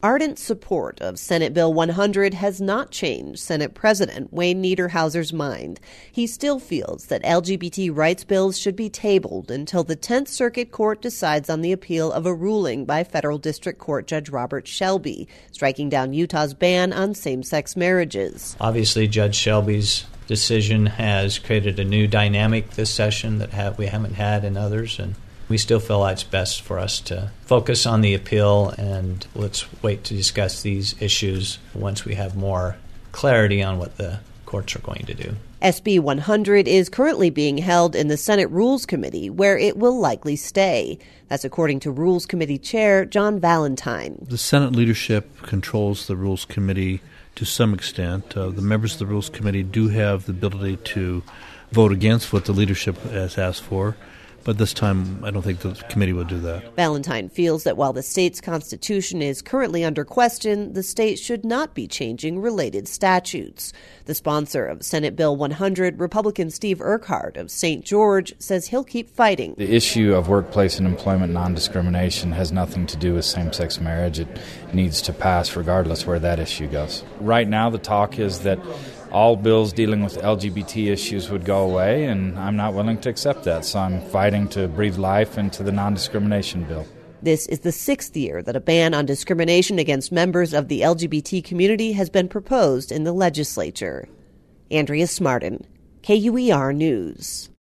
Ardent support of Senate Bill 100 has not changed Senate President Wayne Niederhauser's mind. He still feels that LGBT rights bills should be tabled until the 10th Circuit Court decides on the appeal of a ruling by Federal District Court Judge Robert Shelby, striking down Utah's ban on same-sex marriages. Obviously, Judge Shelby's decision has created a new dynamic this session that we haven't had in others, and we still feel it's best for us to focus on the appeal, and let's wait to discuss these issues once we have more clarity on what the courts are going to do. SB 100 is currently being held in the Senate Rules Committee, where it will likely stay. That's according to Rules Committee Chair John Valentine. The Senate leadership controls the Rules Committee to some extent. The members of the Rules Committee do have the ability to vote against what the leadership has asked for. But this time, I don't think the committee will do that. Valentine feels that while the state's constitution is currently under question, the state should not be changing related statutes. The sponsor of Senate Bill 100, Republican Steve Urquhart of St. George, says he'll keep fighting. The issue of workplace and employment non-discrimination has nothing to do with same-sex marriage. It needs to pass regardless where that issue goes. Right now, the talk is that all bills dealing with LGBT issues would go away, and I'm not willing to accept that, so I'm fighting to breathe life into the non-discrimination bill. This is the 6th year that a ban on discrimination against members of the LGBT community has been proposed in the legislature. Andrea Smartin, KUER News.